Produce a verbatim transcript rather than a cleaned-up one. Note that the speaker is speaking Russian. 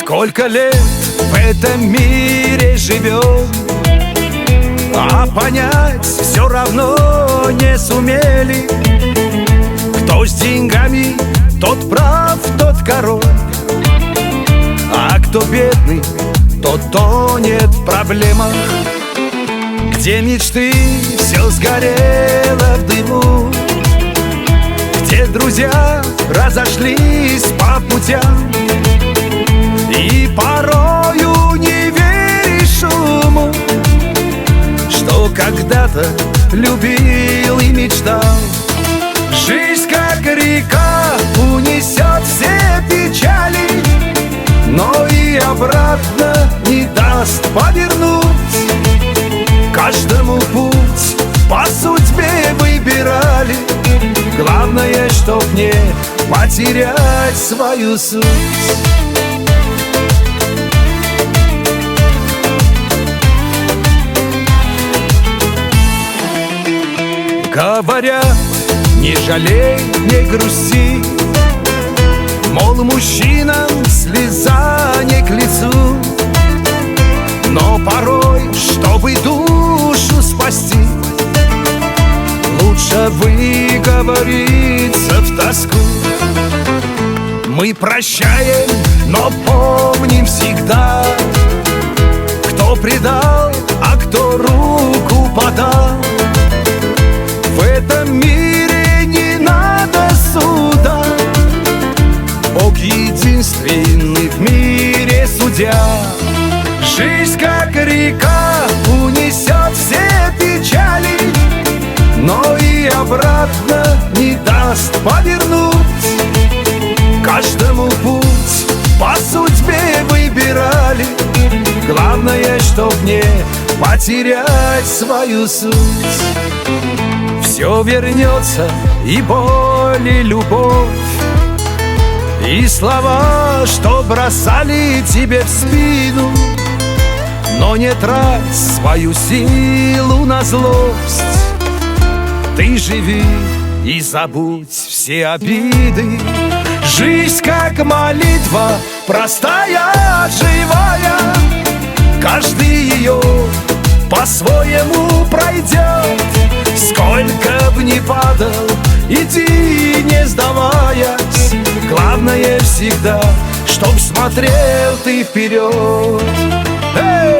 Сколько лет в этом мире живем, а понять все равно не сумели. Кто с деньгами, тот прав, тот король, а кто бедный, тот тонет в проблемах. Где мечты, все сгорело в дыму, где друзья разошлись по путям, и порою не веришь уму, что когда-то любил и мечтал. Жизнь как река унесет все печали, но и обратно не даст повернуть. Каждому путь по судьбе выбирали, главное, чтоб не потерять свою суть. Говорят, не жалей, не грусти, мол, мужчинам слеза не к лицу. Но порой, чтобы душу спасти, лучше выговориться в тоску. Мы прощаем, но помним всегда, кто предал, а кто руку подал. В этом мире не надо суда, Бог единственный в мире судья. Жизнь как река унесет все печали, но и обратно не даст повернуть. Каждому путь по судьбе выбирали, главное, чтоб не потерять свою суть. Все вернется, и боль, и любовь, и слова, что бросали тебе в спину. Но не трать свою силу на злость, ты живи и забудь все обиды. Жизнь как молитва, простая, живая, каждый ее по-своему пройдет. Сколько б ни падал, иди не сдаваясь, главное всегда, чтоб смотрел ты вперед. Эй!